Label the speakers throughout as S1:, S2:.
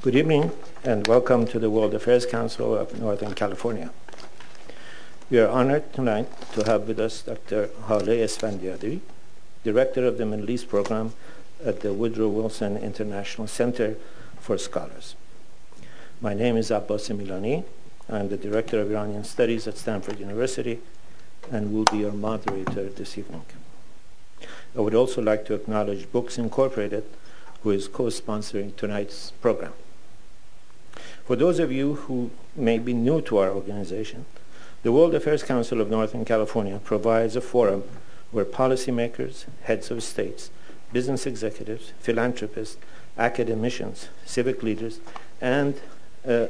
S1: Good evening and welcome to the World Affairs Council of Northern California. We are honored tonight to have with us Dr. Haleh Esfandiari, Director of the Middle East Program at the Woodrow Wilson International Center for Scholars. My name is Abbas Milani. I'm the Director of Iranian Studies at Stanford University and will be your moderator this evening. I would also like to acknowledge Books Incorporated, who is co-sponsoring tonight's program. For those of you who may be new to our organization, the World Affairs Council of Northern California provides a forum where policymakers, heads of states, business executives, philanthropists, academicians, civic leaders, and an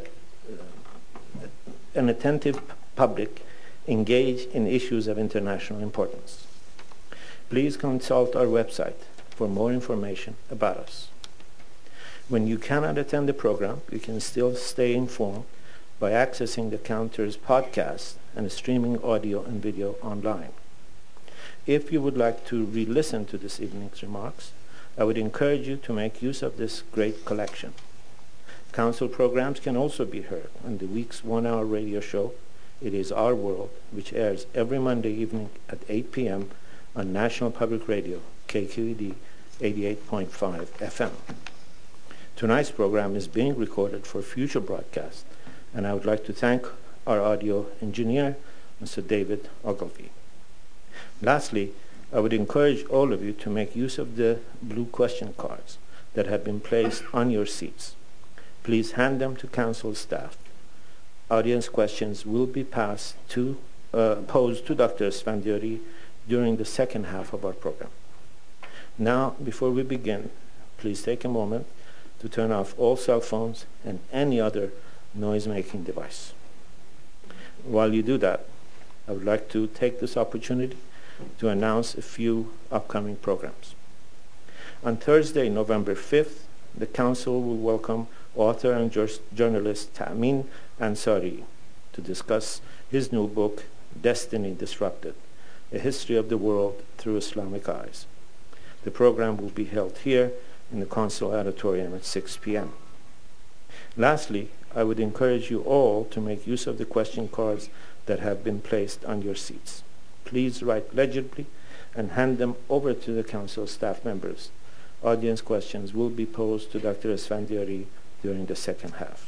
S1: attentive public engage in issues of international importance. Please consult our website for more information about us. When you cannot attend the program, you can still stay informed by accessing the Counter's podcast and streaming audio and video online. If you would like to re-listen to this evening's remarks, I would encourage you to make use of this great collection. Council programs can also be heard on the week's one-hour radio show, It Is Our World, which airs every Monday evening at 8 p.m. on National Public Radio, KQED 88.5 FM. Tonight's program is being recorded for future broadcast, and I would like to thank our audio engineer, Mr. David Ogilvie. Lastly, I would encourage all of you to make use of the blue question cards that have been placed on your seats. Please hand them to council staff. Audience questions will be posed to Dr. Esfandiari during the second half of our program. Now, before we begin, please take a moment to turn off all cell phones and any other noise-making device. While you do that, I would like to take this opportunity to announce a few upcoming programs. On Thursday, November 5th, the Council will welcome author and journalist Tamim Ansari to discuss his new book, Destiny Disrupted, A History of the World Through Islamic Eyes. The program will be held here in the Council Auditorium at 6 p.m. Lastly, I would encourage you all to make use of the question cards that have been placed on your seats. Please write legibly and hand them over to the Council staff members. Audience questions will be posed to Dr. Esfandiari during the second half.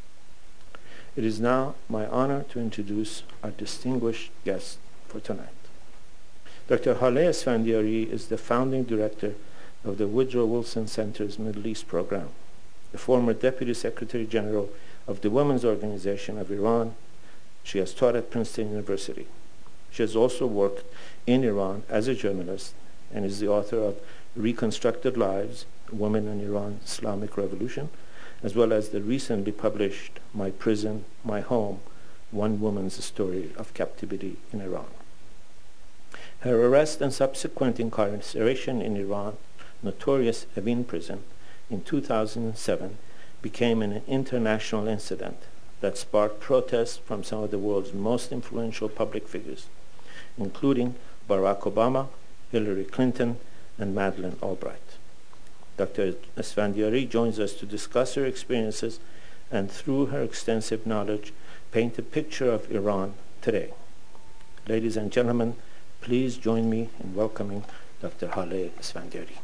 S1: It is now my honor to introduce our distinguished guest for tonight. Dr. Haleh Esfandiari is the founding director of the Woodrow Wilson Center's Middle East Program, the former Deputy Secretary General of the Women's Organization of Iran. She has taught at Princeton University. She has also worked in Iran as a journalist and is the author of Reconstructed Lives, Women in Iran's Islamic Revolution, as well as the recently published My Prison, My Home, One Woman's Story of Captivity in Iran. Her arrest and subsequent incarceration in Iran's notorious Evin prison in 2007 became an international incident that sparked protests from some of the world's most influential public figures, including Barack Obama, Hillary Clinton, and Madeleine Albright. Dr. Esfandiari joins us to discuss her experiences and, through her extensive knowledge, paint a picture of Iran today. Ladies and gentlemen, please join me in welcoming Dr. Haleh Esfandiari.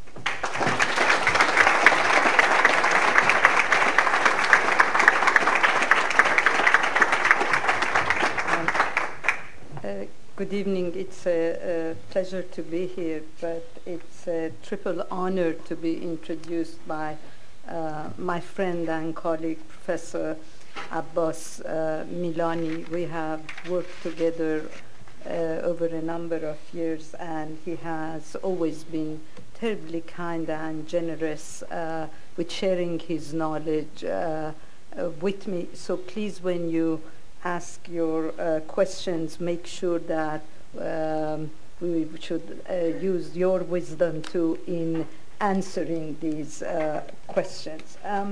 S2: Good evening. It's a pleasure to be here, but it's a triple honor to be introduced by my friend and colleague, Professor Abbas Milani. We have worked together over a number of years, and he has always been terribly kind and generous with sharing his knowledge with me. So please, when you ask your questions, make sure that we should use your wisdom too in answering these questions.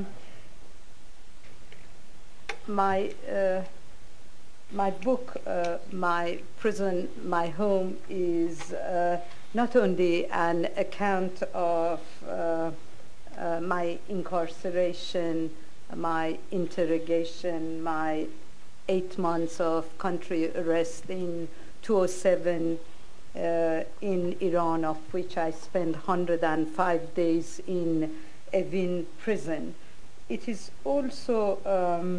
S2: My book, My Prison, My Home, is not only an account of my incarceration my interrogation, my 8 months of country arrest in 2007 in Iran, of which I spent 105 days in Evin prison. It is also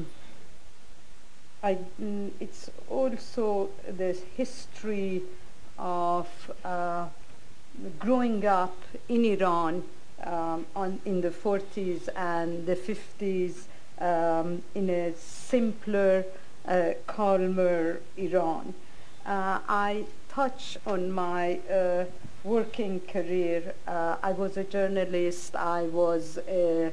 S2: it's also the history of growing up in Iran in the 40s and the 50s in a simpler, calmer Iran. I touch on my working career. I was a journalist. I was an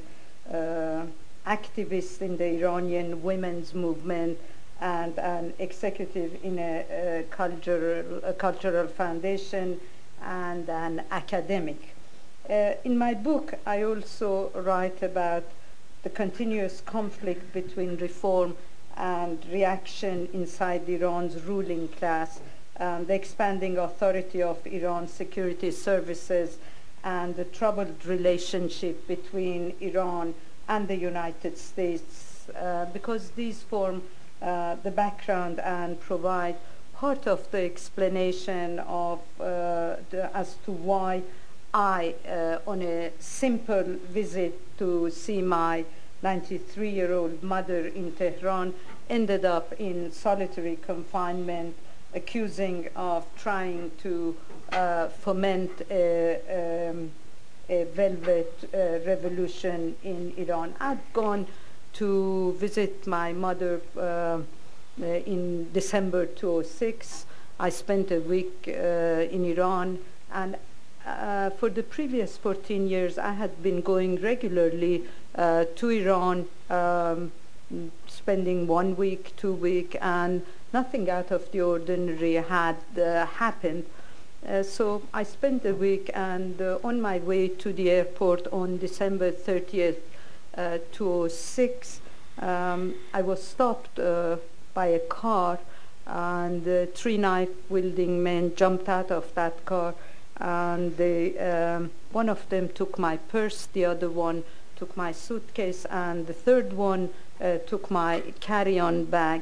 S2: activist in the Iranian women's movement and an executive in a cultural foundation and an academic. In my book, I also write about the continuous conflict between reform and reaction inside Iran's ruling class, the expanding authority of Iran's security services, and the troubled relationship between Iran and the United States, because these form the background and provide part of the explanation of as to why I, on a simple visit to see my 93-year-old mother in Tehran, ended up in solitary confinement, accusing of trying to foment a velvet revolution in Iran. I'd gone to visit my mother in December 2006. I spent a week in Iran, and for the previous 14 years, I had been going regularly to Iran, spending 1 week, 2 weeks, and nothing out of the ordinary had happened. So I spent a week, and on my way to the airport on December 30th, 2006, I was stopped by a car, and 3 knife-wielding men jumped out of that car, and one of them took my purse, the other one took my suitcase, and the third one took my carry-on bag.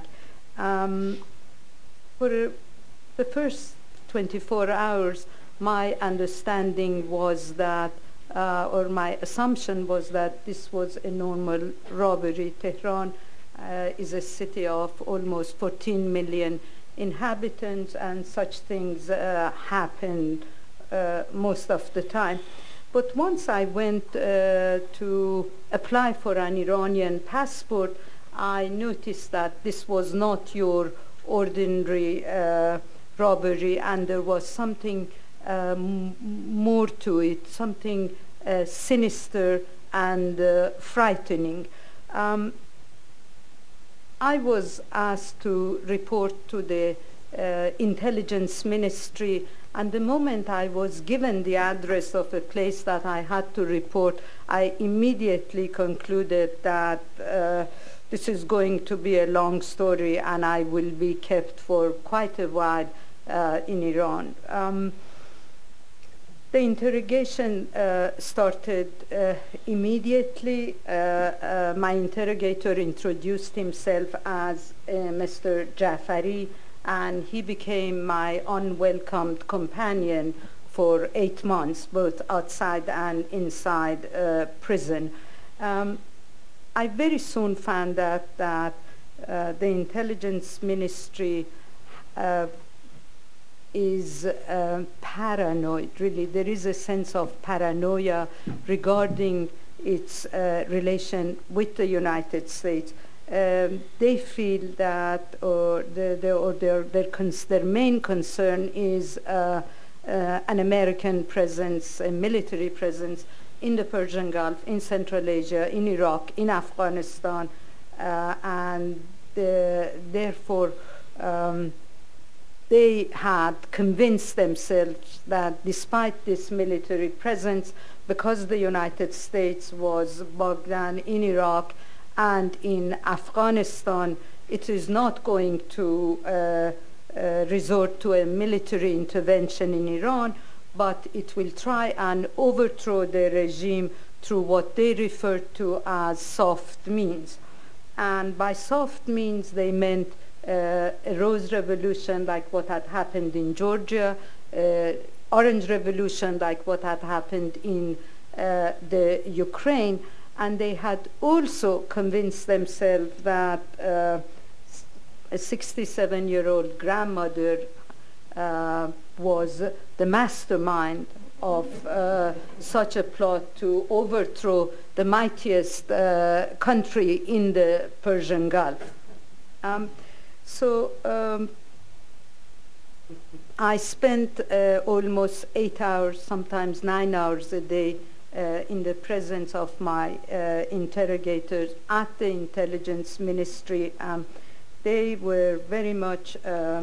S2: For the first 24 hours, my understanding was that, or my assumption was that this was a normal robbery. Tehran is a city of almost 14 million inhabitants, and such things happen most of the time. But once I went to apply for an Iranian passport, I noticed that this was not your ordinary robbery, and there was something more to it, something sinister and frightening. I was asked to report to the intelligence ministry, and the moment I was given the address of a place that I had to report, I immediately concluded that this is going to be a long story and I will be kept for quite a while in Iran. The interrogation started immediately. My interrogator introduced himself as Mr. Jafari, and he became my unwelcomed companion for 8 months, both outside and inside prison. I very soon found out that the intelligence ministry is paranoid, really. There is a sense of paranoia regarding its relation with the United States. They feel that, their main concern is an American presence, a military presence in the Persian Gulf, in Central Asia, in Iraq, in Afghanistan, and therefore they had convinced themselves that despite this military presence, because the United States was bogged down in Iraq and in Afghanistan, it is not going to resort to a military intervention in Iran, but it will try and overthrow the regime through what they referred to as soft means. And by soft means, they meant a Rose Revolution like what had happened in Georgia, Orange Revolution like what had happened in the Ukraine, and they had also convinced themselves that a 67-year-old grandmother was the mastermind of such a plot to overthrow the mightiest country in the Persian Gulf. I spent almost 8 hours, sometimes 9 hours a day in the presence of my interrogators at the intelligence ministry. They were very much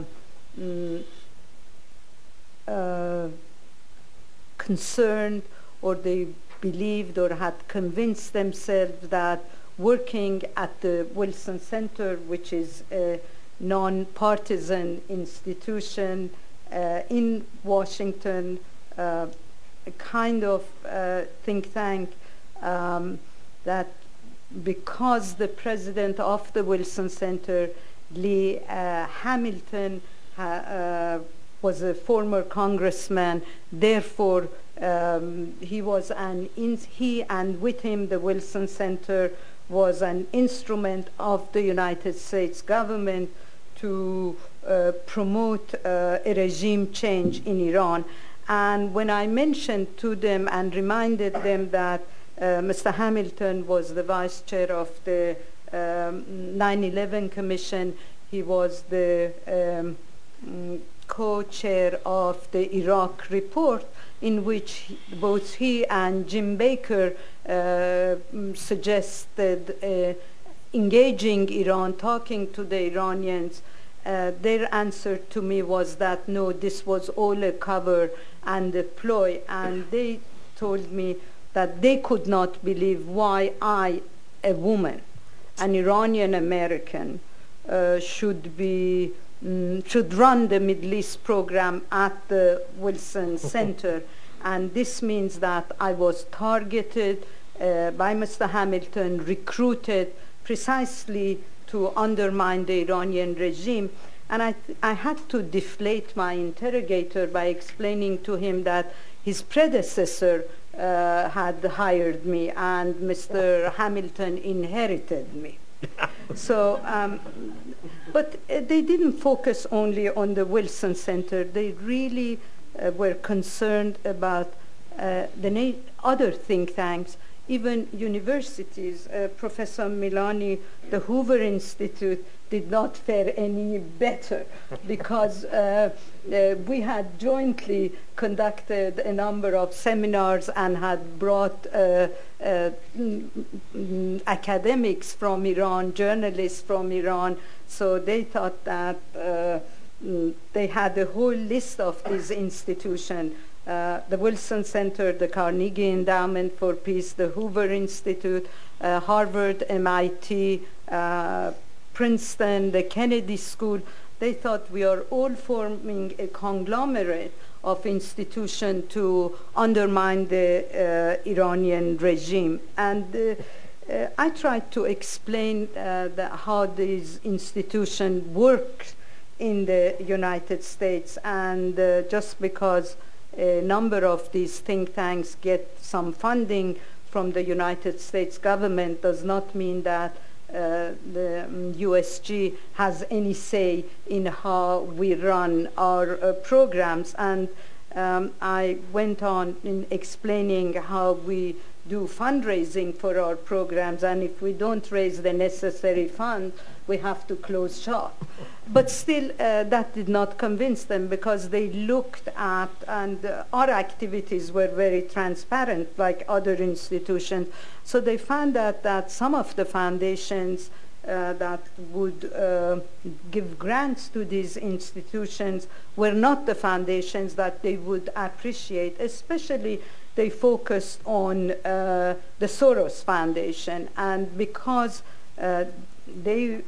S2: concerned, or they believed or had convinced themselves that working at the Wilson Center, which is a non-partisan institution in Washington, a kind of think tank that because the president of the Wilson Center, Lee Hamilton, was a former congressman, therefore he and with him the Wilson Center was an instrument of the United States government to promote a regime change in Iran. And when I mentioned to them and reminded them that Mr. Hamilton was the vice chair of the 9/11 Commission, he was the co-chair of the Iraq report, in which both he and Jim Baker suggested engaging Iran, talking to the Iranians. Their answer to me was that no, this was all a cover and a ploy, and they told me that they could not believe why I, a woman, an Iranian American, should run the Middle East program at the Wilson Center. And this means that I was targeted by Mr. Hamilton, recruited precisely to undermine the Iranian regime. And I had to deflate my interrogator by explaining to him that his predecessor had hired me and Mr. Hamilton inherited me. But they didn't focus only on the Wilson Center. They really were concerned about the other think tanks, even universities. Professor Milani, the Hoover Institute, did not fare any better because we had jointly conducted a number of seminars and had brought academics from Iran, journalists from Iran. So they thought that they had a whole list of these institutions. The Wilson Center, the Carnegie Endowment for Peace, the Hoover Institute, Harvard, MIT, Princeton, the Kennedy School. They thought we are all forming a conglomerate of institutions to undermine the Iranian regime. And I tried to explain how these institutions work in the United States, and just because a number of these think tanks get some funding from the United States government does not mean that the USG has any say in how we run our programs. And I went on in explaining how we do fundraising for our programs, and if we don't raise the necessary funds, we have to close shop. But still, that did not convince them, because they looked at, and our activities were very transparent like other institutions. So they found out that some of the foundations that would give grants to these institutions were not the foundations that they would appreciate. Especially they focused on the Soros Foundation, and because they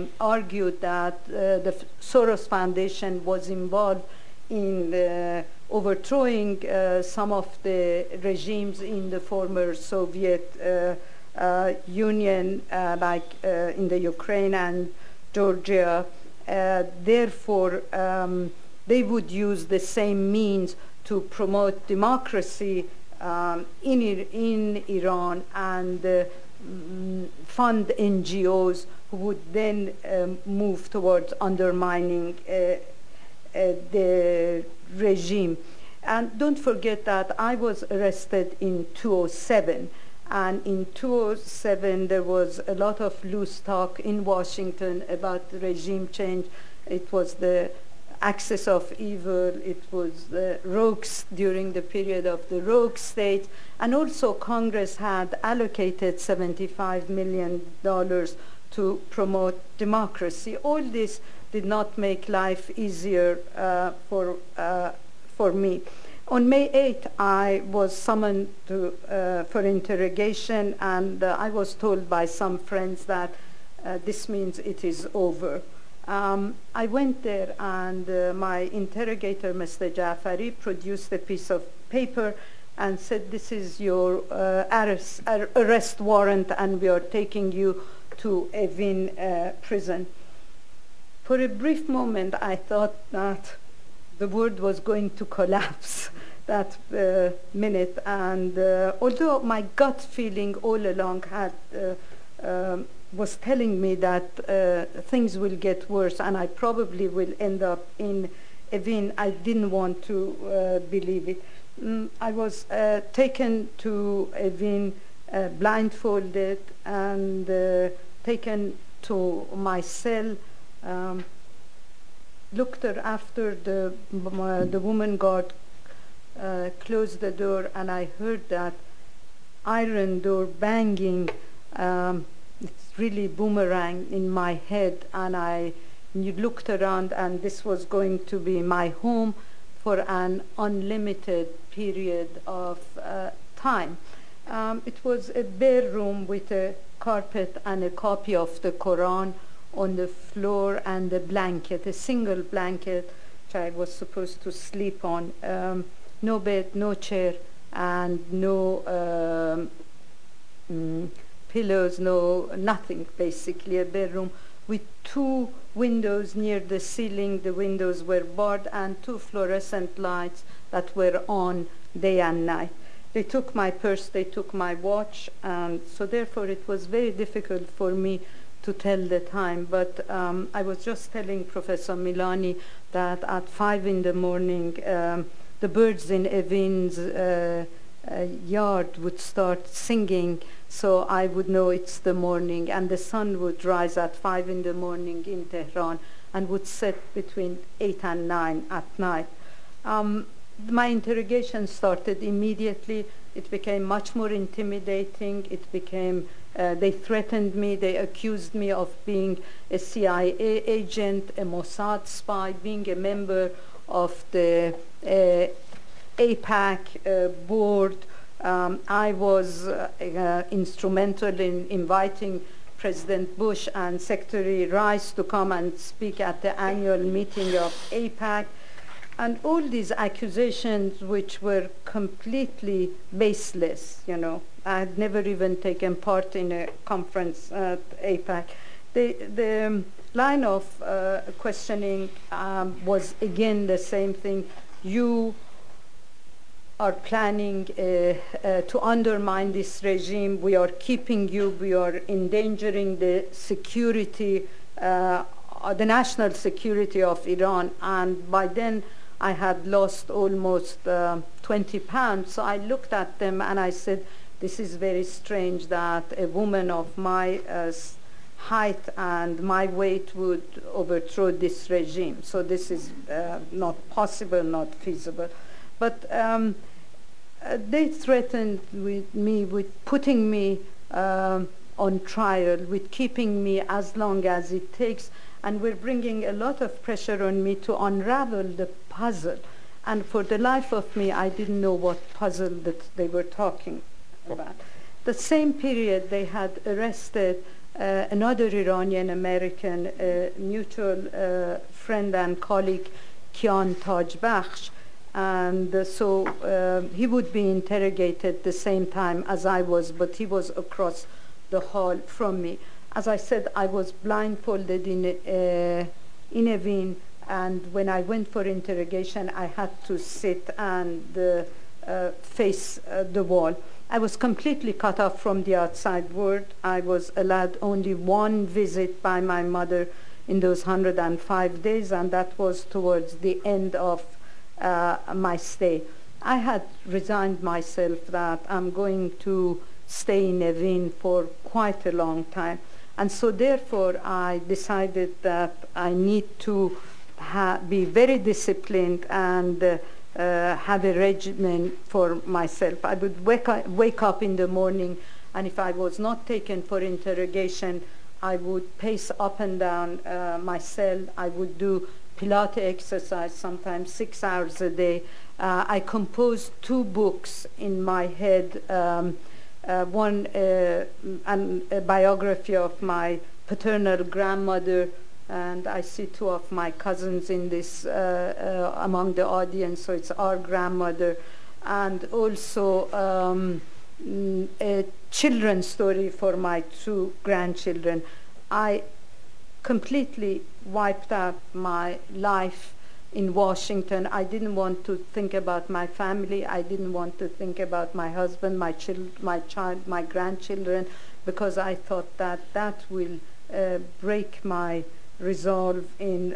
S2: argued that the Soros Foundation was involved in the overthrowing some of the regimes in the former Soviet Union, like in the Ukraine and Georgia. Therefore, they would use the same means to promote democracy in Iran and fund NGOs who would then move towards undermining the regime. And don't forget that I was arrested in 2007. And in 2007, there was a lot of loose talk in Washington about the regime change. It was the axis of evil. It was the rogues during the period of the rogue state. And also Congress had allocated $75 million to promote democracy. All this did not make life easier for me. On May 8th, I was summoned for interrogation, and I was told by some friends that this means it is over. I went there, and my interrogator, Mr. Jafari, produced a piece of paper and said, "This is your arrest warrant, and we are taking you to Evin prison." For a brief moment, I thought that the world was going to collapse that minute. And although my gut feeling all along was telling me that things will get worse and I probably will end up in Evin, I didn't want to believe it. I was taken to Evin blindfolded and taken to my cell. Looked after the woman guard closed the door, and I heard that iron door banging. It's really boomerang in my head, and I looked around, and this was going to be my home for an unlimited period of time. It was a bare room with a carpet and a copy of the Quran on the floor and a blanket, a single blanket which I was supposed to sleep on. No bed, no chair, and no pillows, nothing, basically a bedroom with 2 windows near the ceiling. The windows were barred, and 2 fluorescent lights that were on day and night. They took my purse, they took my watch, and so therefore it was very difficult for me to tell the time. But I was just telling Professor Milani that at 5 in the morning, the birds in Evin's yard would start singing, so I would know it's the morning, and the sun would rise at 5 in the morning in Tehran and would set between 8 and 9 at night. My interrogation started immediately. It became much more intimidating. It became, they threatened me, they accused me of being a CIA agent, a Mossad spy, being a member of the AIPAC board. I was instrumental in inviting President Bush and Secretary Rice to come and speak at the annual meeting of AIPAC. And all these accusations, which were completely baseless, you know. I had never even taken part in a conference at AIPAC. The line of questioning was again the same thing. You are planning to undermine this regime. We are keeping you. We are endangering the security, the national security of Iran. And by then, I had lost almost 20 pounds. So I looked at them and I said, this is very strange that a woman of my height and my weight would overthrow this regime. So this is not possible, not feasible. But they threatened with me with putting me on trial, with keeping me as long as it takes, and were bringing a lot of pressure on me to unravel the puzzle. And for the life of me, I didn't know what puzzle that they were talking about. The same period, they had arrested another Iranian-American mutual friend and colleague, Kian Tajbakhsh. And so he would be interrogated the same time as I was, but he was across the hall from me. As I said, I was blindfolded in Evin, and when I went for interrogation, I had to sit and face the wall. I was completely cut off from the outside world. I was allowed only one visit by my mother in those 105 days, and that was towards the end of my stay. I had resigned myself that I'm going to stay in Evin for quite a long time. And so therefore I decided that I need to be very disciplined and have a regimen for myself. I would wake up in the morning, and if I was not taken for interrogation, I would pace up and down my cell. I would do Pilates exercise, sometimes 6 hours a day. I composed 2 books in my head, one a biography of my paternal grandmother, and I see 2 of my cousins in this among the audience, so it's our grandmother, and also a children's story for my 2 grandchildren. I completely wiped out my life in Washington. I didn't want to think about my family. I didn't want to think about my husband, my grandchildren, because I thought that that will break my resolve in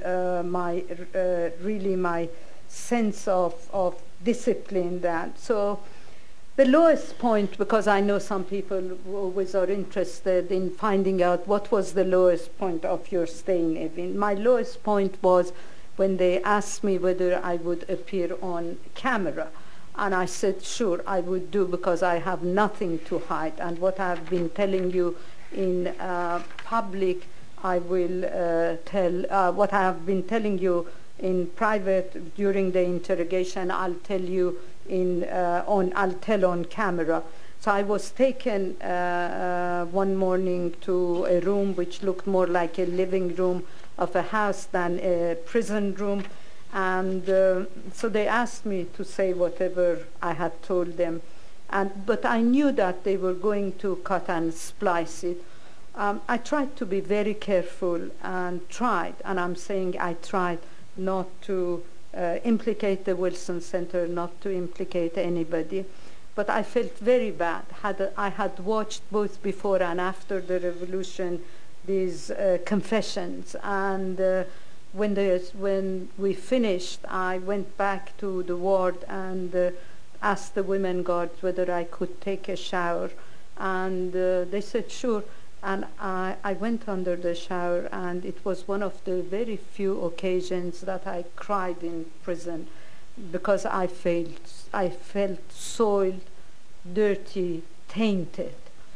S2: really my sense of discipline. That so the lowest point, because I know some people always are interested in finding out what was the lowest point of your stay in Evin. My lowest point was when they asked me whether I would appear on camera. And I said, sure, I would do, because I have nothing to hide. And what I've been telling you in public, I will tell. What I have been telling you in private during the interrogation, I'll tell you I'll tell on camera. So I was taken one morning to a room which looked more like a living room of a house than a prison room. And so they asked me to say whatever I had told them. But I knew that they were going to cut and splice it. I tried to be very careful and tried, and I'm saying I tried not to implicate the Wilson Center, not to implicate anybody. But I felt very bad. I had watched both before and after the revolution these confessions, and when we finished, I went back to the ward and asked the women guards whether I could take a shower, and they said sure. And I went under the shower, and it was one of the very few occasions that I cried in prison, because I felt soiled, dirty, tainted.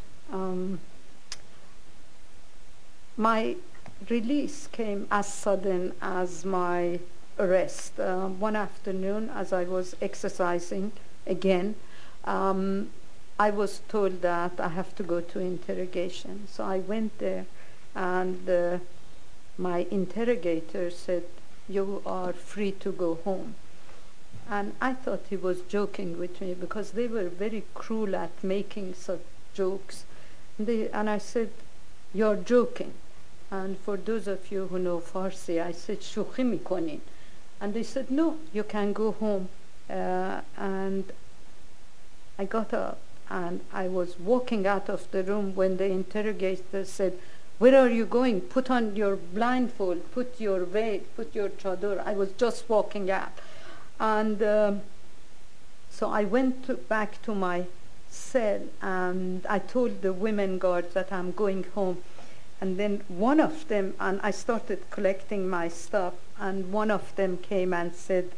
S2: My release came as sudden as my arrest. One afternoon, as I was exercising again, I was told that I have to go to interrogation. So I went there, and my interrogator said, "You are free to go home." And I thought he was joking with me, because they were very cruel at making such jokes. And I said, "You're joking." And for those of you who know Farsi, I said, "Shukhi mikonin." And they said, "No, you can go home." And I got up, and I was walking out of the room when the interrogator said, "Where are you going? Put on your blindfold, put your veil, put your chador." I was just walking out. And so I went back to my cell, and I told the women guards that I'm going home. And then one of them, and I started collecting my stuff, and one of them came and said,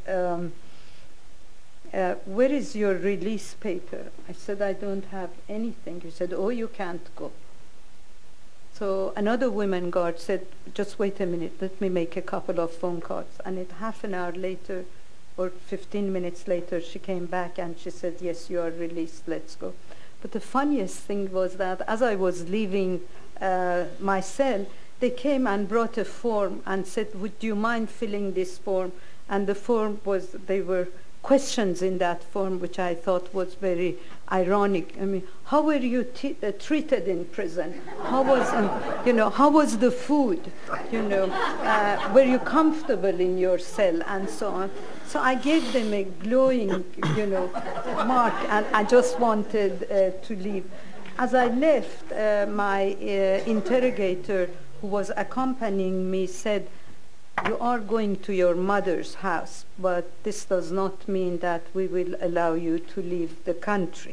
S2: "Where is your release paper?" I said, "I don't have anything." He said, "Oh, you can't go." So another woman guard said, "Just wait a minute, let me make a couple of phone calls." And half an hour later, or 15 minutes later, she came back and she said, "Yes, you are released, let's go." But the funniest thing was that as I was leaving my cell, they came and brought a form and said, "Would you mind filling this form?" And the form was, they were questions in that form, which I thought was very ironic. I mean, how were you treated in prison? How was, how was the food? Were you comfortable in your cell, and so on? So I gave them a glowing, mark, and I just wanted to leave. As I left, my interrogator, who was accompanying me, said, "You are going to your mother's house, but this does not mean that we will allow you to leave the country."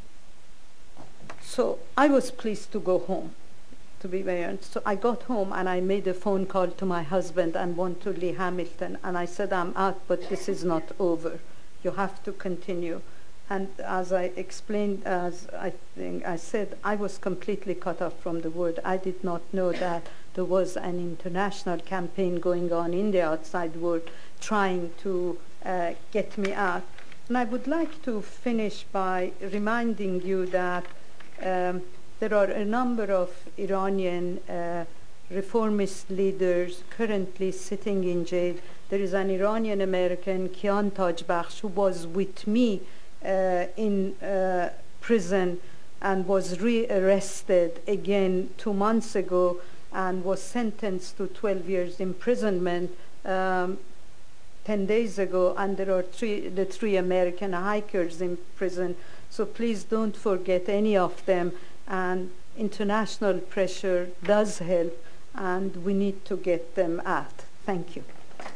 S2: So I was pleased to go home, to be very honest. So I got home and I made a phone call to my husband and one to Lee Hamilton, and I said, "I'm out, but this is not over. You have to continue." And as I explained, as I think I said, I was completely cut off from the world. I did not know that there was an international campaign going on in the outside world trying to get me out. And I would like to finish by reminding you that there are a number of Iranian reformist leaders currently sitting in jail. There is an Iranian American, Kian Tajbakhsh, who was with me in prison and was re-arrested again 2 months ago and was sentenced to 12 years imprisonment 10 days ago, and there are the three American hikers in prison. So please don't forget any of them, and international pressure does help, and we need to get them out. Thank you.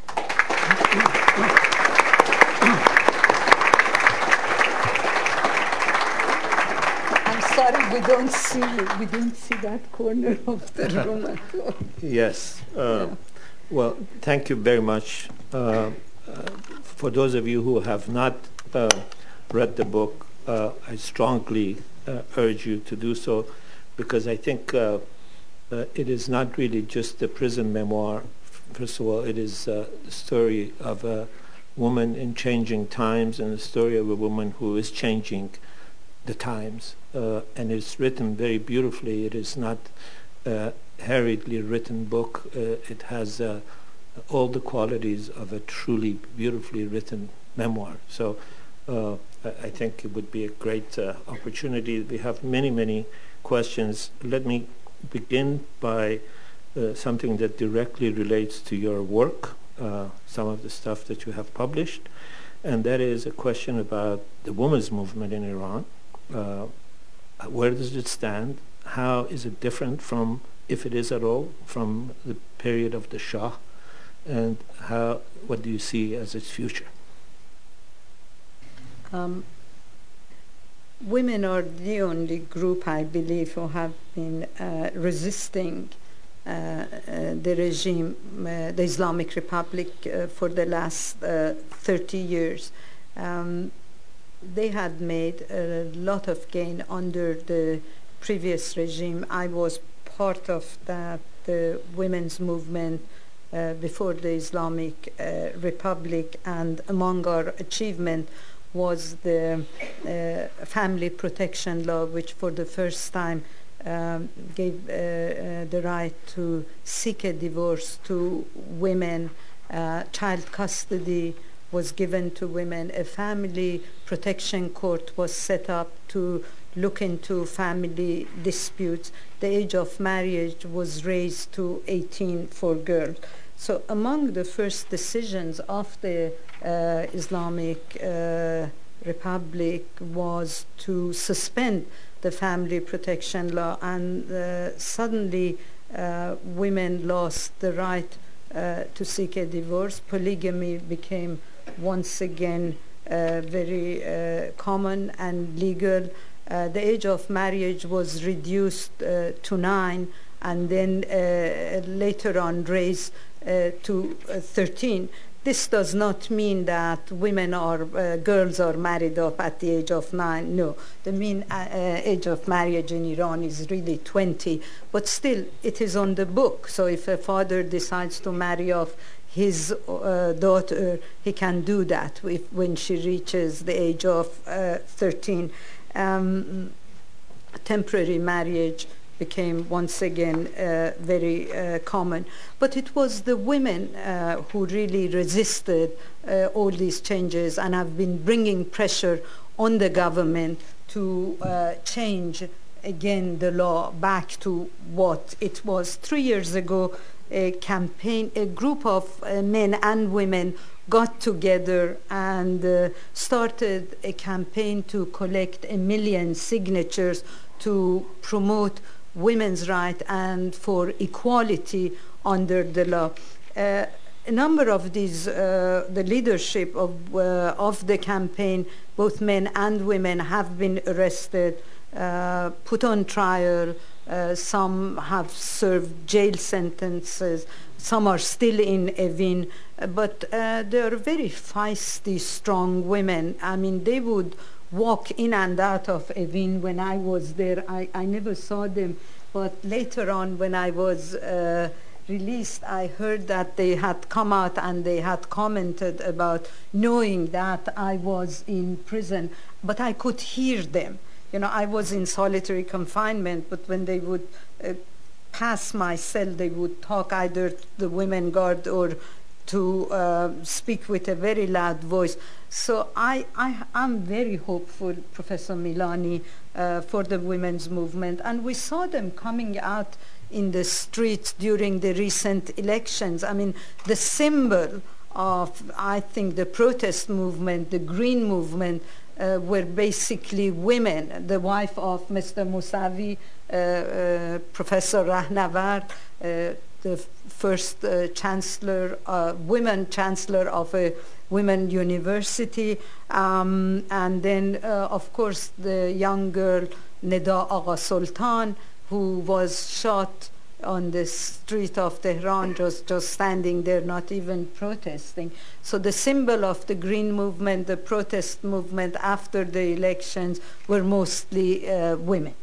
S2: Sorry, we don't see that corner of the room at all.
S1: Yes. Well, thank you very much. For those of you who have not read the book, I strongly urge you to do so, because I think it is not really just a prison memoir. First of all, it is the story of a woman in changing times and the story of a woman who is changing the times. And it's written very beautifully. It is not a hurriedly written book. It has all the qualities of a truly beautifully written memoir. So I think it would be a great opportunity. We have many, many questions. Let me begin by something that directly relates to your work, some of the stuff that you have published, and that is a question about the women's movement in Iran. Where does it stand? How is it different from, if it is at all, from the period of the Shah? And what do you see as its future?
S2: Women are the only group, I believe, who have been resisting the regime, the Islamic Republic, for the last 30 years. They had made a lot of gain under the previous regime. I was part of the women's movement before the Islamic Republic, and among our achievement was the family protection law, which for the first time gave the right to seek a divorce to women. Child custody was given to women. A family protection court was set up to look into family disputes. The age of marriage was raised to 18 for girls. So among the first decisions of the Islamic Republic was to suspend the family protection law, and suddenly women lost the right to seek a divorce. Polygamy became once again very common and legal. The age of marriage was reduced to 9, and then later on raised to 13. This does not mean that women or girls are married up at the age of 9. No, the mean age of marriage in Iran is really 20, but still it is on the book. So if a father decides to marry off his daughter, he can do that when she reaches the age of 13. Temporary marriage became once again very common. But it was the women who really resisted all these changes and have been bringing pressure on the government to change again the law back to what it was. 3 years ago, a group of men and women got together and started a campaign to collect 1 million signatures to promote women's rights and for equality under the law. A number of these, the leadership of the campaign, both men and women, have been arrested, put on trial. Some have served jail sentences. Some are still in Evin, but they are very feisty, strong women. I mean, they would walk in and out of Evin. When I was there, I never saw them, but later on when I was released, I heard that they had come out and they had commented about knowing that I was in prison, but I could hear them. You know, I was in solitary confinement, but when they would pass my cell, they would talk either to the women guard or to speak with a very loud voice. So I'm very hopeful, Professor Milani, for the women's movement. And we saw them coming out in the streets during the recent elections. I mean, the symbol of, I think, the protest movement, the Green movement, were basically women. The wife of Mr. Mousavi, Professor Rahnavard, the first chancellor, women chancellor of a women university, and then, of course, the young girl Neda Agha Sultan, who was shot on the street of Tehran, just standing there, not even protesting. So the symbol of the Green movement, the protest movement after the elections, were mostly women.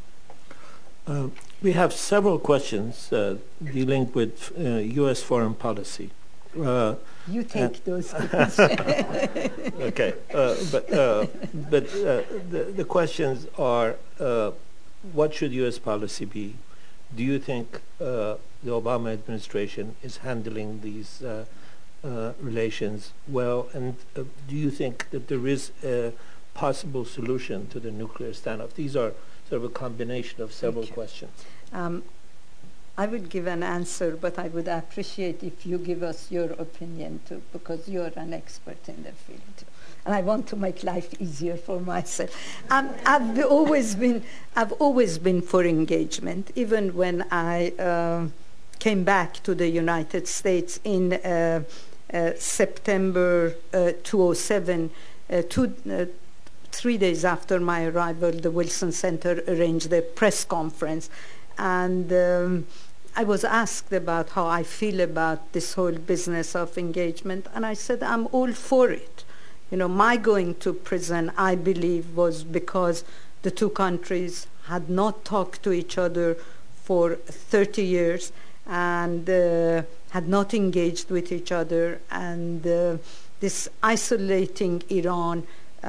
S1: We have several questions dealing with U.S. foreign policy.
S2: You take those questions.
S1: Okay, but the questions are, what should U.S. policy be? Do you think the Obama administration is handling these relations well? And do you think that there is a possible solution to the nuclear standoff? These are sort of a combination of several questions.
S2: I would give an answer, but I would appreciate if you give us your opinion too, because you're an expert in the field too. And I want to make life easier for myself. I've always been for engagement, even when I came back to the United States in September 2007. 3 days after my arrival, the Wilson Center arranged a press conference, and I was asked about how I feel about this whole business of engagement, and I said I'm all for it. You know, my going to prison, I believe, was because the two countries had not talked to each other for 30 years and had not engaged with each other, and this isolating Iran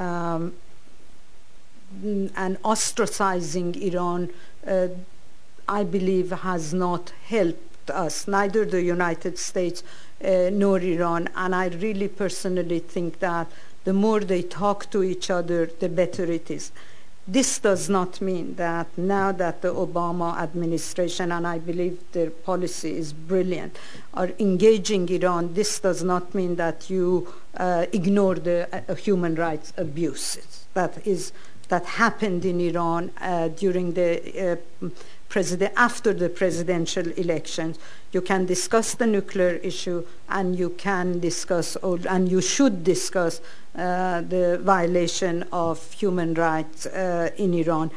S2: and ostracizing Iran, I believe, has not helped us, neither the United States nor Iran. And I really personally think that the more they talk to each other, the better it is. This does not mean that now that the Obama administration, and I believe their policy is brilliant, are engaging Iran, this does not mean that you ignore the human rights abuses that happened in Iran during the after the presidential elections. You can discuss the nuclear issue, and you can discuss, and you should discuss, the violation of human rights in Iran.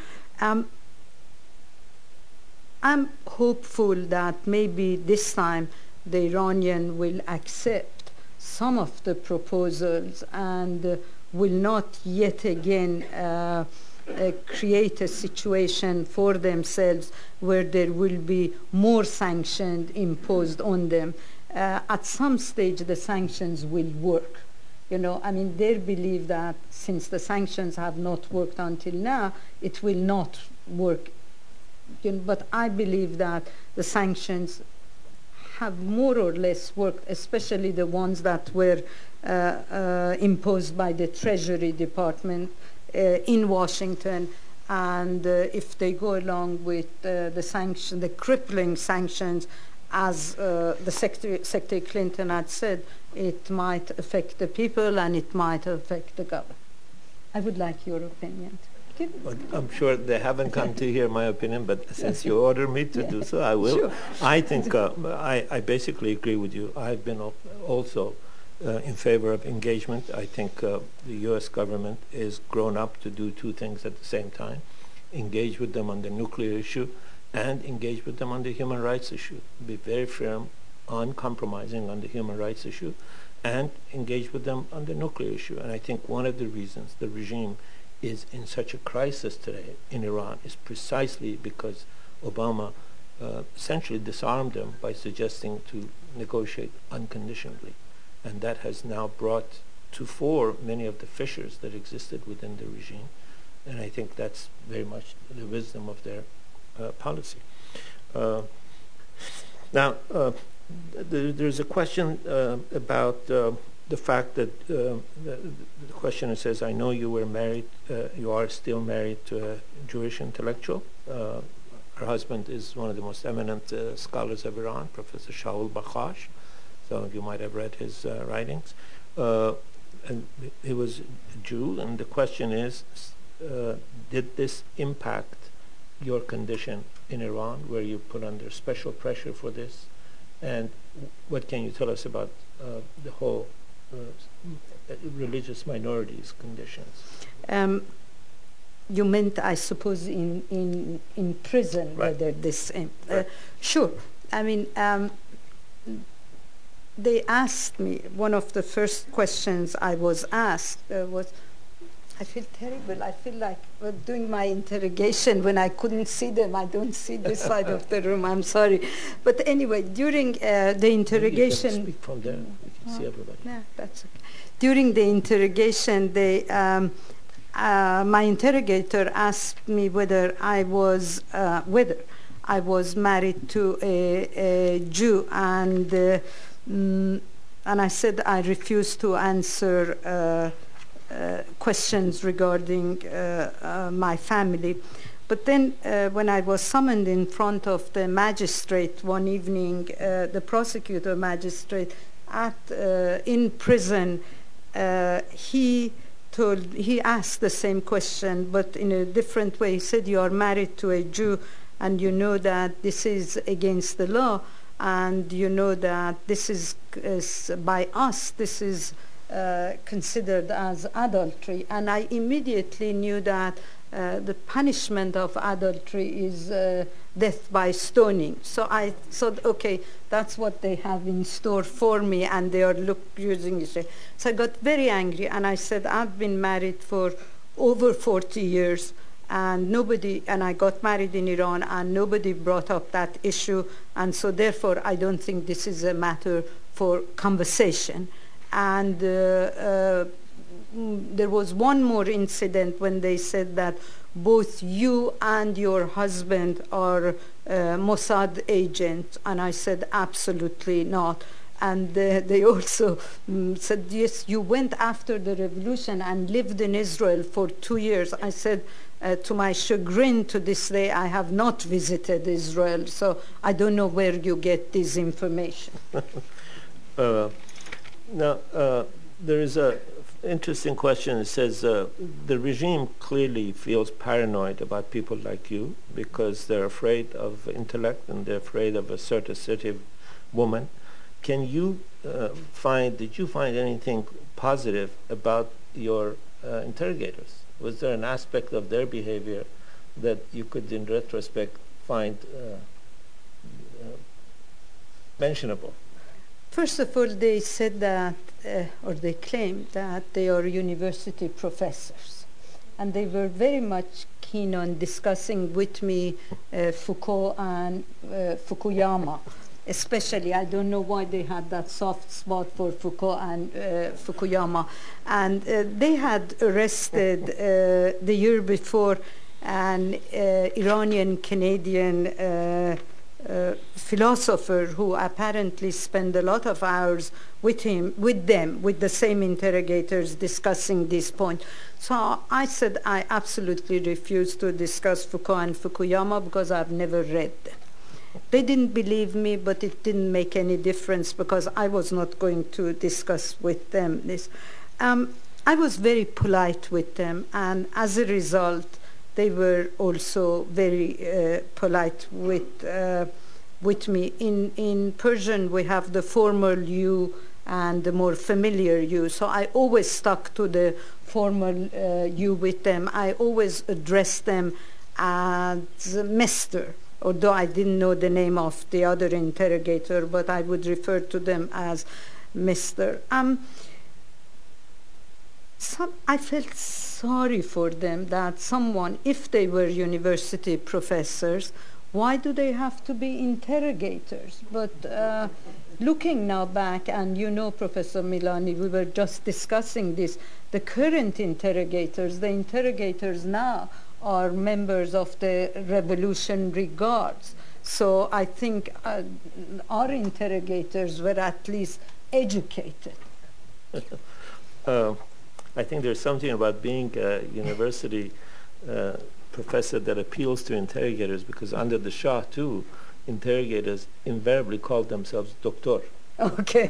S2: I'm hopeful that maybe this time the Iranian will accept some of the proposals and will not yet again create a situation for themselves where there will be more sanctions imposed on them. At some stage, the sanctions will work. You know, I mean, they believe that since the sanctions have not worked until now, it will not work but I believe that the sanctions have more or less worked, especially the ones that were imposed by the Treasury Department in Washington. And if they go along with the crippling sanctions, as the Secretary Clinton had said, it might affect the people and it might affect the government. I would like your opinion.
S1: Well, I'm sure they haven't come to hear my opinion, but since you order me to do so, I will.
S2: Sure.
S1: I think I basically agree with you. I've been also in favor of engagement. I think the U.S. government is grown up to do two things at the same time: engage with them on the nuclear issue and engage with them on the human rights issue. Be very firm, uncompromising on the human rights issue, and engage with them on the nuclear issue. And I think one of the reasons the regime is in such a crisis today in Iran is precisely because Obama essentially disarmed them by suggesting to negotiate unconditionally. And that has now brought to fore many of the fissures that existed within the regime. And I think that's very much the wisdom of their policy. Now, there's a question about the fact that the questioner says, I know you were married, you are still married to a Jewish intellectual. Her husband is one of the most eminent scholars of Iran, Professor Shaul Bakhash. Some of you might have read his writings. And he was a Jew, and the question is, did this impact your condition in Iran? Were you put under special pressure for this? And what can you tell us about the whole religious minorities conditions?
S2: You meant, I suppose, in prison,
S1: right.
S2: Whether this...
S1: Right.
S2: Sure. I mean, they asked me, one of the first questions I was asked was, I feel terrible. I feel like doing my interrogation when I couldn't see them. I don't see this side of the room. I'm sorry. But anyway, during the interrogation...
S1: You can speak from there. We can see everybody.
S2: No, that's okay. During the interrogation, my interrogator asked me whether I was married to a Jew, and I said I refused to answer questions regarding my family. But then when I was summoned in front of the magistrate one evening, the prosecutor magistrate in prison, he asked the same question, but in a different way. He said, you are married to a Jew, and you know that this is against the law, and you know that this is by us, this is considered as adultery. And I immediately knew that the punishment of adultery is death by stoning. So I thought, okay, that's what they have in store for me, and they are using it. So I got very angry, and I said, I've been married for over 40 years, and I got married in Iran, and nobody brought up that issue, and so therefore I don't think this is a matter for conversation. And there was one more incident when they said that both you and your husband are Mossad agents, and I said absolutely not. And they also said, yes, you went after the revolution and lived in Israel for 2 years. I said, to my chagrin, to this day, I have not visited Israel, so I don't know where you get this information.
S1: Now, there is an interesting question. It says the regime clearly feels paranoid about people like you because they're afraid of intellect and they're afraid of a assertive woman. Did you find anything positive about your interrogators? Was there an aspect of their behavior that you could, in retrospect, find mentionable?
S2: First of all, they said that, or they claimed that they are university professors. And they were very much keen on discussing with me Foucault and Fukuyama. Especially, I don't know why they had that soft spot for Foucault and Fukuyama. And they had arrested the year before an Iranian-Canadian philosopher who apparently spent a lot of hours with the same interrogators discussing this point. So I said I absolutely refuse to discuss Foucault and Fukuyama because I've never read them. They didn't believe me, but it didn't make any difference because I was not going to discuss with them this. I was very polite with them, and as a result, they were also very polite with me. In Persian, we have the formal you and the more familiar you. So I always stuck to the formal you with them. I always addressed them as Mr., although I didn't know the name of the other interrogator, but I would refer to them as Mr. I felt sorry for them that someone, if they were university professors, why do they have to be interrogators? But looking now back, and you know, Professor Milani, we were just discussing this, the current interrogators, the interrogators now are members of the Revolutionary Guards. So I think our interrogators were at least educated.
S1: I think there's something about being a university professor that appeals to interrogators, because under the Shah too, interrogators invariably called themselves doctor.
S2: Okay.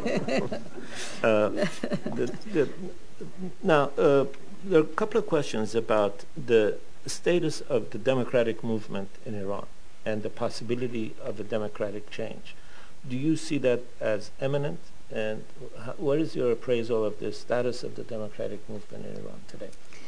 S1: Now, there are a couple of questions about the status of the democratic movement in Iran and the possibility of a democratic change. Do you see that as imminent? And what is your appraisal of the status of the democratic movement in Iran today?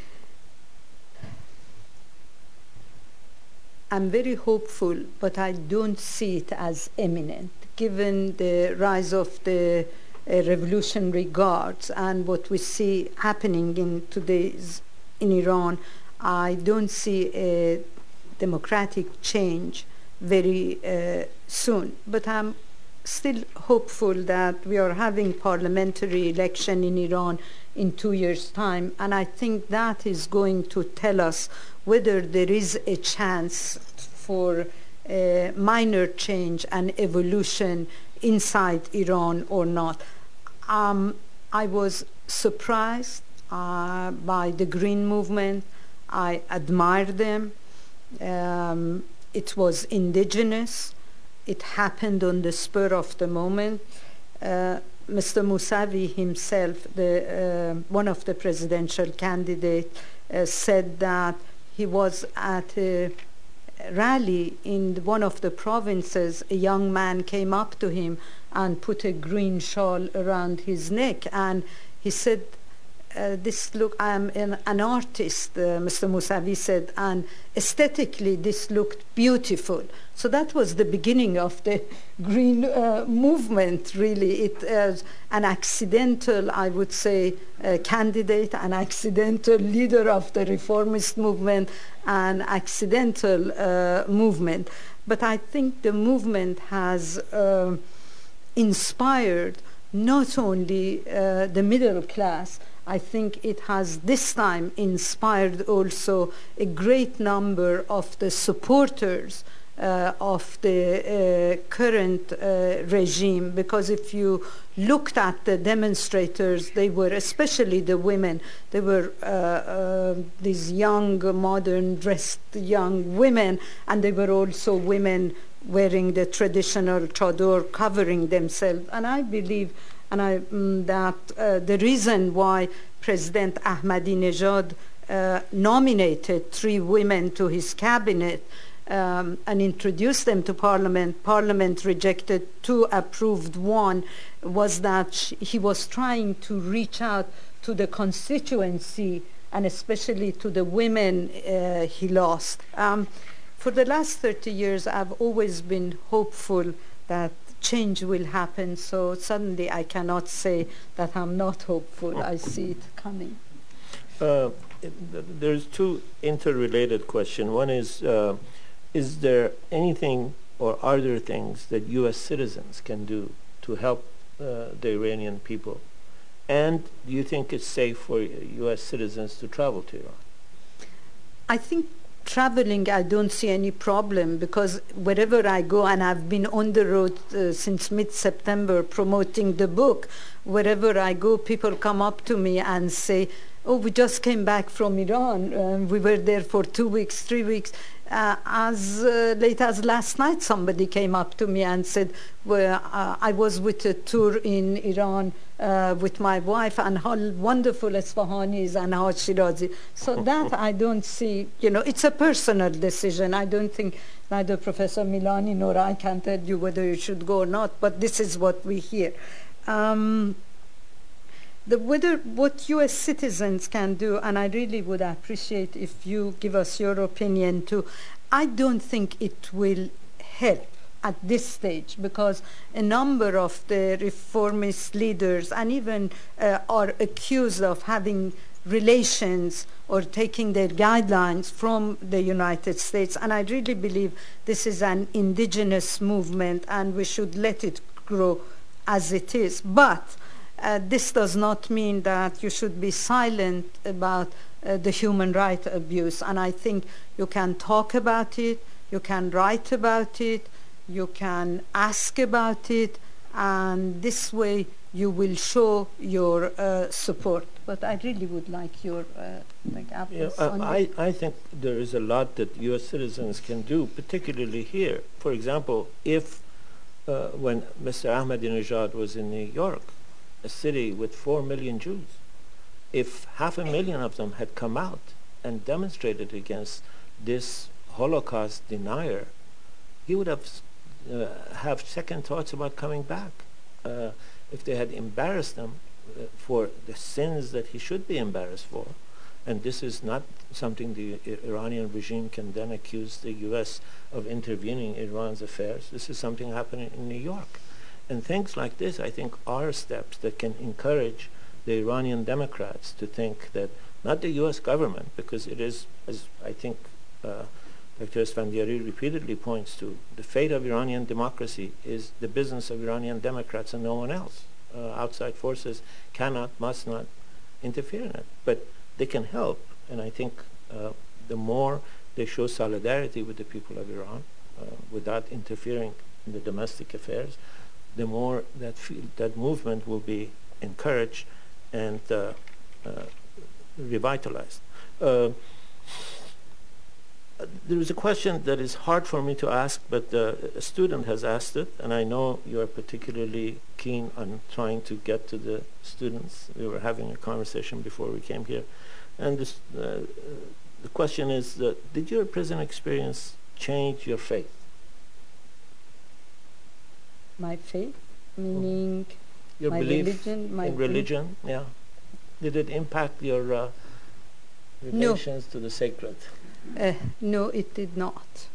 S2: I'm very hopeful, but I don't see it as imminent. Given the rise of the Revolutionary Guards and what we see happening in Iran, I don't see a democratic change very soon. But I'm still hopeful that we are having parliamentary election in Iran in 2 years' time, and I think that is going to tell us whether there is a chance for a minor change and evolution inside Iran or not. I was surprised by the Green Movement. I admire them. It was indigenous. It happened on the spur of the moment. Mr. Mousavi himself, one of the presidential candidates, said that he was at a rally in one of the provinces. A young man came up to him and put a green shawl around his neck, and he said, I am an artist, Mr. Mousavi said, and aesthetically this looked beautiful. So that was the beginning of the Green movement, really. It was an accidental, I would say, candidate, an accidental leader of the reformist movement, an accidental movement. But I think the movement has inspired not only the middle class, I think it has this time inspired also a great number of the supporters of the current regime, because if you looked at the demonstrators, they were, especially the women, they were these young, modern dressed young women, and they were also women wearing the traditional chador, covering themselves. And I believe that the reason why President Ahmadinejad nominated 3 women to his cabinet and introduced them to Parliament rejected 2, approved 1, was that he was trying to reach out to the constituency and especially to the women he lost. For the last 30 years, I've always been hopeful that change will happen, so suddenly I cannot say that I'm not hopeful. I see it coming.
S1: There's 2 interrelated questions. One is there anything or are there things that U.S. citizens can do to help the Iranian people? And do you think it's safe for U.S. citizens to travel to Iran?
S2: I think traveling, I don't see any problem, because wherever I go, and I've been on the road since mid-September promoting the book, wherever I go, people come up to me and say, oh, we just came back from Iran. We were there for 2 weeks, 3 weeks. As late as last night, somebody came up to me and said, well, I was with a tour in Iran with my wife, and how wonderful Esfahan is and how Shirazi. So that I don't see, it's a personal decision. I don't think neither Professor Milani nor I can tell you whether you should go or not, but this is what we hear. What U.S. citizens can do, and I really would appreciate if you give us your opinion too, I don't think it will help at this stage, because a number of the reformist leaders and even are accused of having relations or taking their guidelines from the United States. And I really believe this is an indigenous movement and we should let it grow as it is. But this does not mean that you should be silent about the human rights abuse. And I think you can talk about it, you can write about it, you can ask about it, and this way you will show your support. But I really would like your
S1: I think there is a lot that U.S. citizens can do, particularly here. For example, if when Mr. Ahmadinejad was in New York, a city with 4 million Jews, if 500,000 of them had come out and demonstrated against this Holocaust denier, he would have second thoughts about coming back. If they had embarrassed him for the sins that he should be embarrassed for, and this is not something the Iranian regime can then accuse the U.S. of intervening in Iran's affairs. This is something happening in New York. And things like this, I think, are steps that can encourage the Iranian Democrats to think that not the U.S. government, because it is, as I think Dr. Esfandiari repeatedly points to, the fate of Iranian democracy is the business of Iranian Democrats and no one else. Outside forces cannot, must not interfere in it. But they can help, and I think the more they show solidarity with the people of Iran without interfering in the domestic affairs, the more that movement will be encouraged and revitalized. There is a question that is hard for me to ask, but a student has asked it, and I know you are particularly keen on trying to get to the students. We were having a conversation before we came here. And this, the question is, did your prison experience change your faith?
S2: My faith? Meaning
S1: your
S2: my
S1: belief
S2: religion?
S1: In religion, yeah. Did it impact your relations to the sacred?
S2: No, it did not.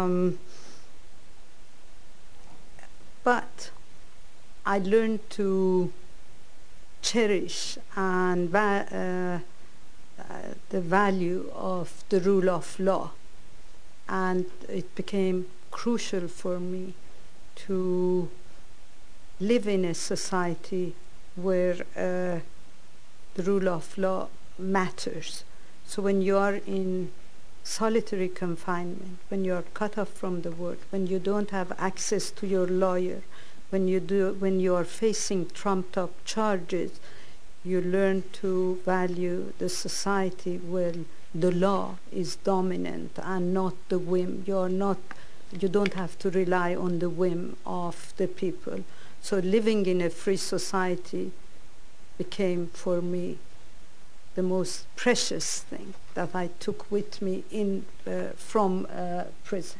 S2: But I learned to cherish and the value of the rule of law. And it became crucial for me to live in a society where the rule of law matters. So when you are in solitary confinement, when you are cut off from the world, when you don't have access to your lawyer, when you are facing trumped up charges, you learn to value the society where the law is dominant and not the whim. You don't have to rely on the whim of the people. So living in a free society became for me the most precious thing that I took with me from prison.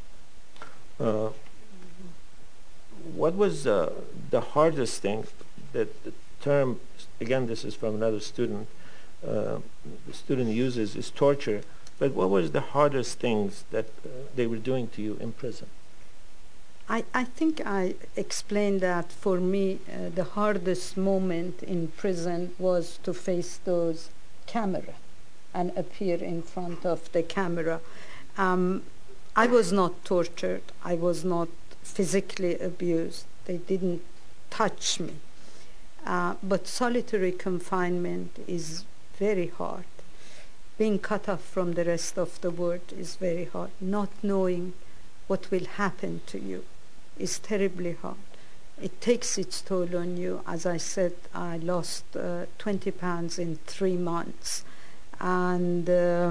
S1: What was the hardest thing that the term, again this is from another student, the student uses is torture, but what was the hardest things that they were doing to you in prison?
S2: I think I explained that for me the hardest moment in prison was to face those camera and appear in front of the camera. I was not tortured. I was not physically abused. They didn't touch me. But solitary confinement is very hard. being cut off from the rest of the world is very hard. Not knowing what will happen to you is terribly hard. It takes its toll on you. As I said, I lost 20 pounds in 3 months. And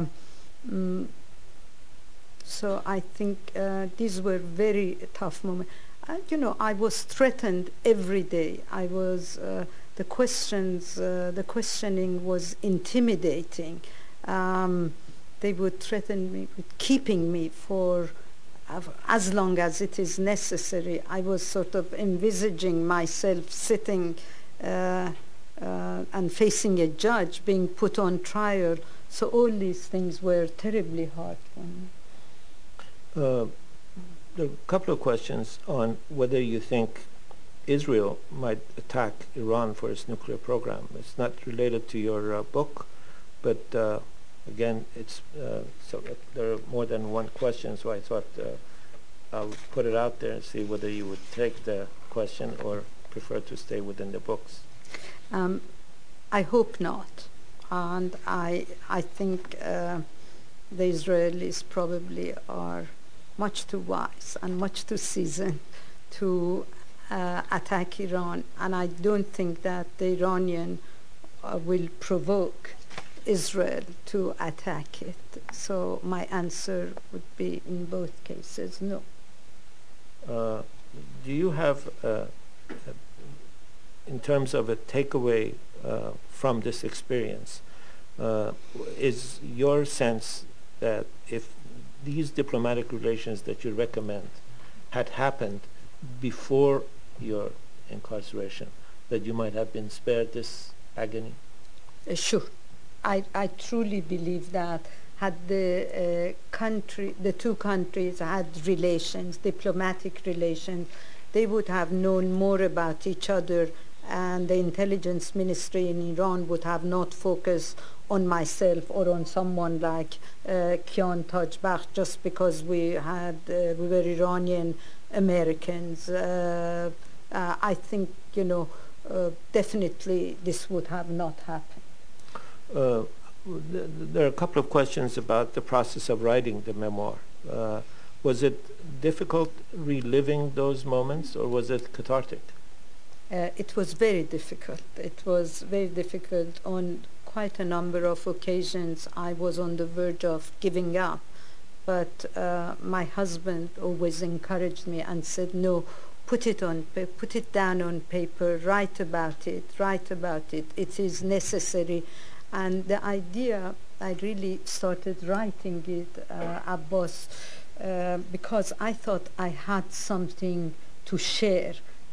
S2: so I think these were very tough moments. I was threatened every day. I was, the questioning was intimidating. They would threaten me with keeping me for as long as it is necessary. I was sort of envisaging myself sitting and facing a judge, being put on trial. So all these things were terribly hard for me.
S1: There are a couple of questions on whether you think Israel might attack Iran for its nuclear program. It's not related to your book, but again, it's so there are more than one question, so I thought I'll put it out there and see whether you would take the question or prefer to stay within the books.
S2: I hope not. And I think the Israelis probably are much too wise and much too seasoned to attack Iran. And I don't think that the Iranian will provoke Israel to attack it. So my answer would be in both cases, no.
S1: Do you have, in terms of a takeaway from this experience, is your sense that if these diplomatic relations that you recommend had happened before your incarceration, that you might have been spared this agony?
S2: Sure. I truly believe that had the two countries had relations, diplomatic relations, they would have known more about each other, and the intelligence ministry in Iran would have not focused on myself or on someone like Kian Tajbakht just because we were Iranian Americans. I think, definitely this would have not happened.
S1: There are a couple of questions about the process of writing the memoir. Was it difficult reliving those moments, or was it cathartic?
S2: It was very difficult. It was very difficult. On quite a number of occasions, I was on the verge of giving up. But my husband always encouraged me and said, no, put it down on paper, write about it. It is necessary. And the idea, I really started writing it, Abbas, because I thought I had something to share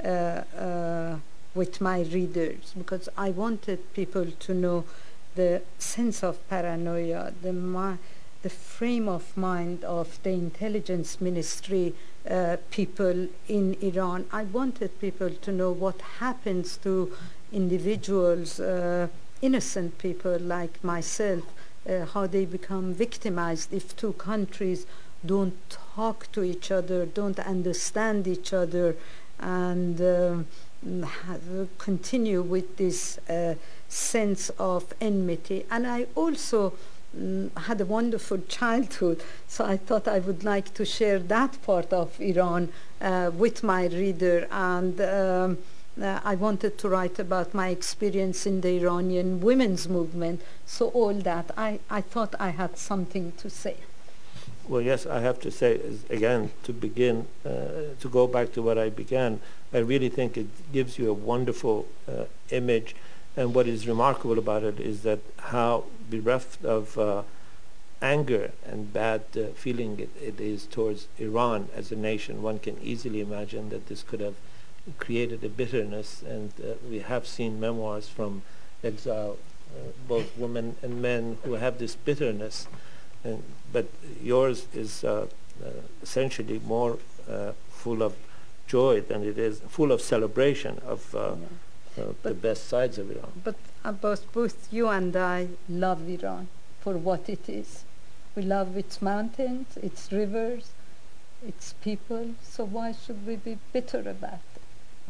S2: with my readers, because I wanted people to know the sense of paranoia, the frame of mind of the intelligence ministry people in Iran. I wanted people to know what happens to individuals, innocent people like myself, how they become victimized if two countries don't talk to each other, don't understand each other, and continue with this sense of enmity. And I also had a wonderful childhood, so I thought I would like to share that part of Iran with my reader, and I wanted to write about my experience in the Iranian women's movement, so all that. I thought I had something to say.
S1: Well, yes, I have to say, again, to begin, to go back to what I began, I really think it gives you a wonderful image. And what is remarkable about it is that how bereft of anger and bad feeling it is towards Iran as a nation. One can easily imagine that this could have created a bitterness, and we have seen memoirs from exile, both women and men, who have this bitterness. But yours is essentially more full of joy than it is full of celebration of the best sides of Iran.
S2: But both you and I love Iran for what it is. We love its mountains, its rivers, its people. So why should we be bitter about it?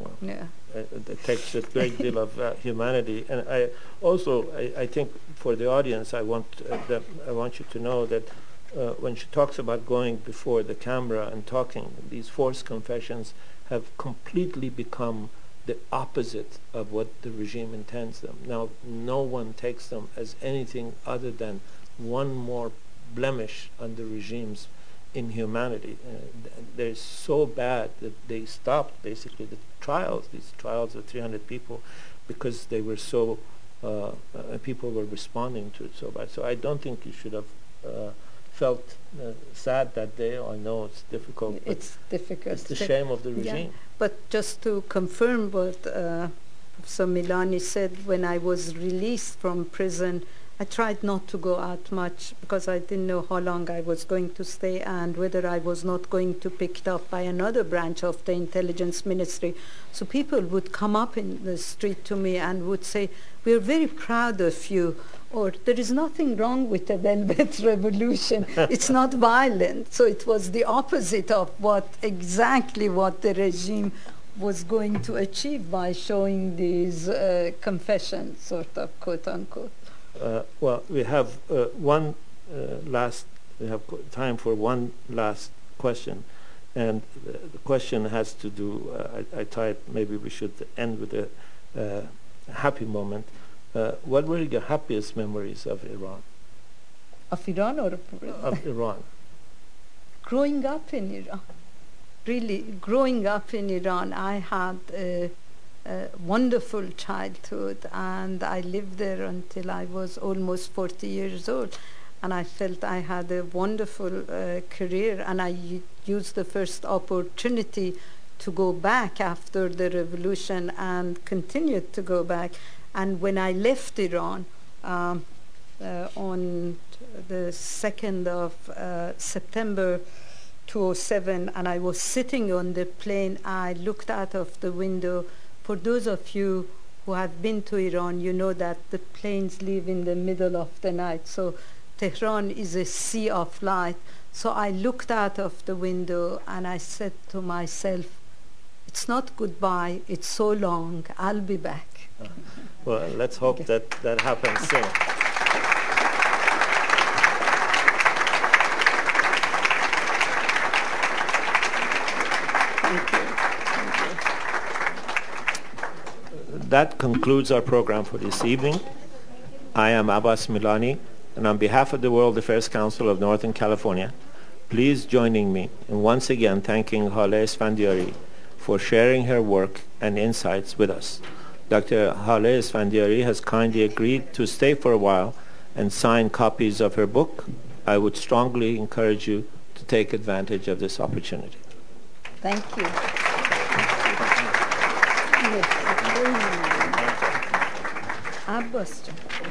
S2: Yeah.
S1: It takes a great deal of humanity. And I think for the audience, I want you to know that when she talks about going before the camera and talking, these forced confessions have completely become the opposite of what the regime intends them. Now, no one takes them as anything other than one more blemish on the regime's inhumanity. They're so bad that they stopped basically these trials of 300 people, because they were so, people were responding to it so bad. So I don't think you should have felt sad that day. I know it's difficult.
S2: It's difficult.
S1: It's the shame of the regime.
S2: Yeah. But just to confirm what Professor Milani said, when I was released from prison, I tried not to go out much because I didn't know how long I was going to stay and whether I was not going to be picked up by another branch of the intelligence ministry. So people would come up in the street to me and would say, "We're very proud of you," or "There is nothing wrong with the Velvet Revolution. It's not violent." So it was the opposite of exactly what the regime was going to achieve by showing these confessions, sort of, quote unquote.
S1: Well, we have we have time for one last question, and the question has to do, I thought maybe we should end with a happy moment. What were your happiest memories of Iran?
S2: Of Iran or?
S1: Of Iran.
S2: Growing up in Iran. Really, growing up in Iran, I had a wonderful childhood, and I lived there until I was almost 40 years old, and I felt I had a wonderful career, and I used the first opportunity to go back after the revolution and continued to go back. And when I left Iran on the 2nd of September 2007, and I was sitting on the plane, I looked out of the window. For those of you who have been to Iran, you know that the planes leave in the middle of the night. So Tehran is a sea of light. So I looked out of the window and I said to myself, "It's not goodbye, it's so long, I'll be back."
S1: Well, let's hope that happens soon. That concludes our program for this evening. I am Abbas Milani, and on behalf of the World Affairs Council of Northern California, please join me in once again thanking Haleh Esfandiari for sharing her work and insights with us. Dr. Haleh Esfandiari has kindly agreed to stay for a while and sign copies of her book. I would strongly encourage you to take advantage of this opportunity.
S2: Thank you. Abbas.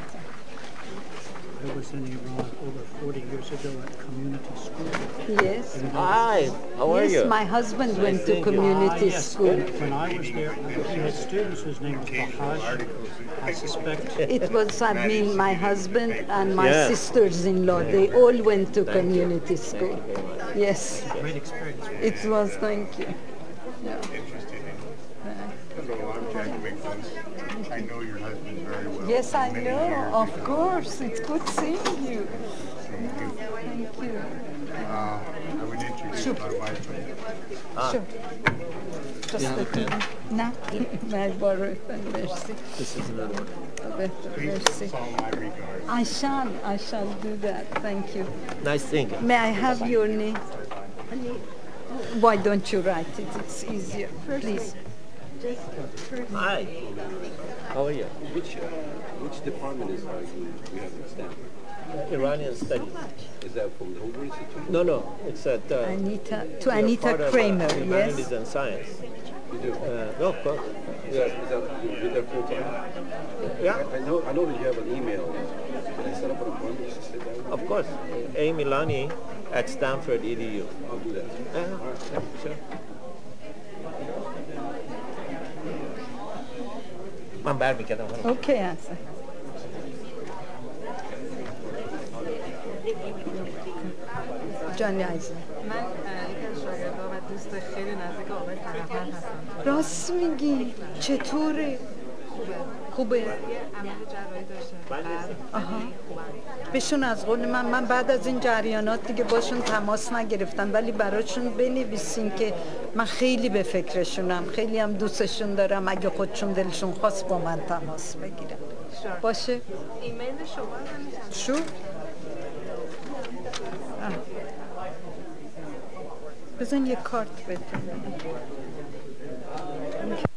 S3: I was in Iran over 40 years ago at community school.
S2: Yes.
S1: Hi, how are you?
S2: Yes, my husband went to community school.
S3: When I was there, we had students whose name was Bahaj. I suspect.
S2: It was, my husband and my
S1: Yes.
S2: sisters-in-law. They all went to community school. Yes.
S3: Great experience.
S2: It was, thank you. Yeah.
S4: Hello, I'm Jack Wiggins. I know your husband very well.
S2: Yes, I
S4: Many
S2: know.
S4: years
S2: Of
S4: ago.
S2: course. It's good seeing you.
S4: Thank you.
S2: Thank you.
S4: I would introduce
S2: Sure.
S4: my wife.
S2: Sure. Just a minute. No. My borrow. Merci.
S1: This is another one.
S2: Merci.
S4: It's all my regards.
S2: I shall do that. Thank you.
S1: Nice seeing you.
S2: May I have your name? Why don't you write it? It's easier. Please.
S1: Hi. How are you?
S5: Which department is you have in Stanford?
S1: Iranian studies.
S5: Is that from the Hoover Institute?
S1: No, it's at
S2: Anita, to
S1: you're
S2: Anita
S1: part of,
S2: Kramer,
S1: Humanities
S2: yes?
S1: and Science.
S5: You do?
S1: No, of course.
S5: Is that you're there full time?
S1: Yeah,
S5: I know that you have an email. Can I set up an appointment just to sit down?
S1: of course. A. Milani at Stanford EDU.
S5: I'll do that.
S1: Yeah, sure. من برمیگردم.
S2: Okay, answer. جانی عزیزم
S6: من یکی از شاگردا و دوست خیلی نزدیک آقای فرهمند هستم.
S2: راست میگی چطوره؟ خوبه؟
S6: یه عمل جراحی داشته.
S2: آها. بهشون از قول من بعد از این جریانات دیگه باشون تماس نگرفتم، ولی براشون بنویسین که من خیلی به فکرشونم، خیلی هم دوستشون دارم، اگه خودشون دلشون خواست با من تماس بگیرن. باشه؟
S6: ایمیل شما هم
S2: شو؟ بزن یه کارت بده.